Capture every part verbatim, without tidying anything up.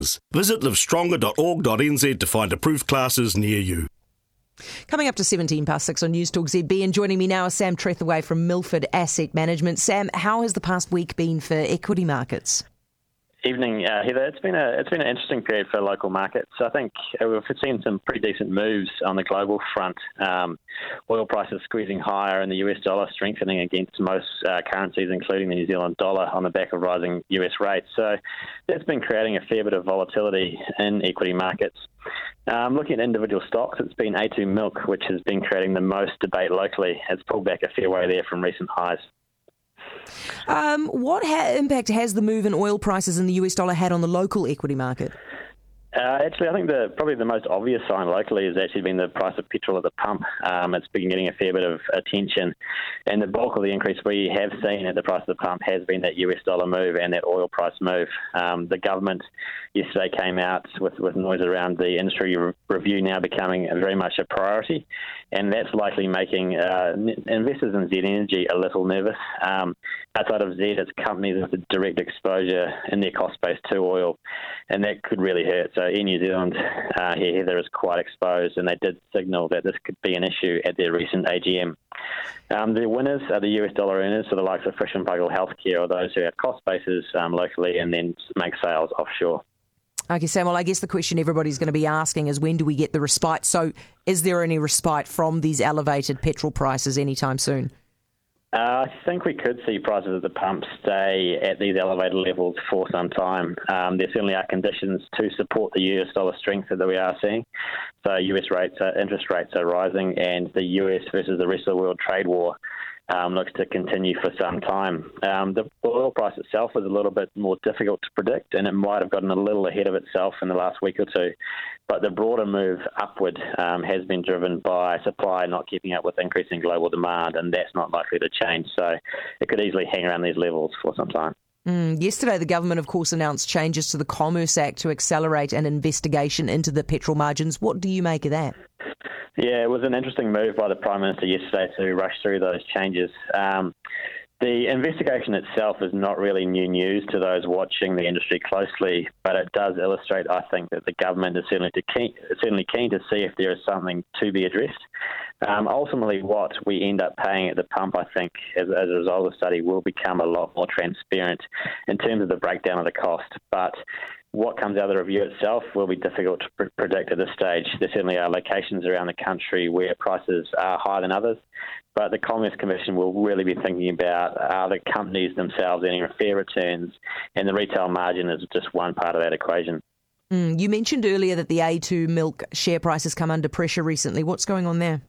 Visit live stronger dot org dot n z to find approved classes near you. Coming up to seventeen past six on News Talk Z B, and joining me now is Sam Trethaway from Milford Asset Management. Sam, how has the past week been for equity markets? Evening, uh, Heather. It's been a it's been an interesting period for local markets. I think we've seen some pretty decent moves on the global front. Um, oil prices squeezing higher, and the U S dollar strengthening against most uh, currencies, including the New Zealand dollar, on the back of rising U S rates. So that's been creating a fair bit of volatility in equity markets. Um, looking at individual stocks, it's been A two Milk, which has been creating the most debate locally. It's pulled back a fair way there from recent highs. Um, what ha- impact has the move in oil prices and the U S dollar had on the local equity market? Uh, actually, I think the probably the most obvious sign locally has actually been the price of petrol at the pump. Um, it's been getting a fair bit of attention, and the bulk of the increase we have seen at the price of the pump has been that U S dollar move and that oil price move. Um, the government yesterday came out with, with noise around the industry re- review now becoming very much a priority, and that's likely making uh, investors in Z Energy a little nervous. Um, outside of Z, it's companies with a direct exposure in their cost base to oil, and that could really hurt. So Air New Zealand uh, here, Heather, is quite exposed, and they did signal that this could be an issue at their recent A G M. Um, the winners are the U S dollar earners, so the likes of Fish and Paykel Healthcare, or those who have cost bases um, locally and then make sales offshore. Okay, Sam, well, I guess the question everybody's going to be asking is when do we get the respite? So is there any respite from these elevated petrol prices anytime soon? Uh, I think we could see prices at the pump stay at these elevated levels for some time. Um, there certainly are conditions to support the U S dollar strength that we are seeing. So U S rates, are, interest rates are rising, and the U S versus the rest of the world trade war Um, looks to continue for some time. Um, the oil price itself is a little bit more difficult to predict, and it might have gotten a little ahead of itself in the last week or two. But the broader move upward um, has been driven by supply not keeping up with increasing global demand, and that's not likely to change. So it could easily hang around these levels for some time. Mm, yesterday, the government, of course, announced changes to the Commerce Act to accelerate an investigation into the petrol margins. What do you make of that? Yeah, it was an interesting move by the Prime Minister yesterday to rush through those changes. Um, the investigation itself is not really new news to those watching the industry closely, but it does illustrate, I think, that the government is certainly, to keen, certainly keen to see if there is something to be addressed. Um, ultimately, what we end up paying at the pump, I think, as, as a result of the study, will become a lot more transparent in terms of the breakdown of the cost. But what comes out of the review itself will be difficult to pr- predict at this stage. There certainly are locations around the country where prices are higher than others, but the Commerce Commission will really be thinking about are the companies themselves earning fair returns, and the retail margin is just one part of that equation. Mm, you mentioned earlier that the A two Milk share price has come under pressure recently. What's going on there?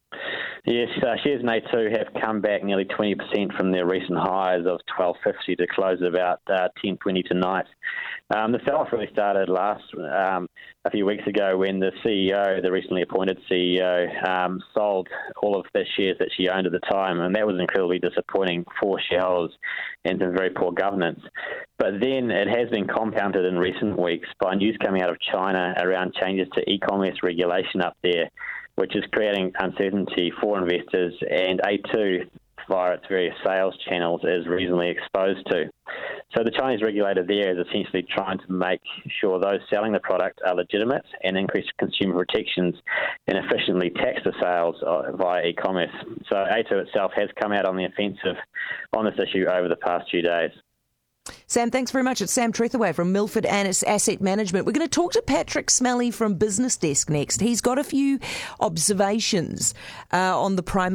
Yes, uh, shares in A two have come back nearly twenty percent from their recent highs of twelve fifty to close at about uh, ten twenty tonight. Um, the sell-off really started last um, a few weeks ago when the C E O, the recently appointed C E O, um, sold all of the shares that she owned at the time, and that was incredibly disappointing for shareholders and some very poor governance. But then it has been compounded in recent weeks by news coming out of China around changes to e-commerce regulation up there, which is creating uncertainty for investors, and A two, via its various sales channels, is reasonably exposed to. So the Chinese regulator there is essentially trying to make sure those selling the product are legitimate and increase consumer protections and efficiently tax the sales via e-commerce. So A two itself has come out on the offensive on this issue over the past few days. Sam, thanks very much. It's Sam Trethaway from Milford Asset Management. We're going to talk to Patrick Smellie from Business Desk next. He's got a few observations uh, on the Prime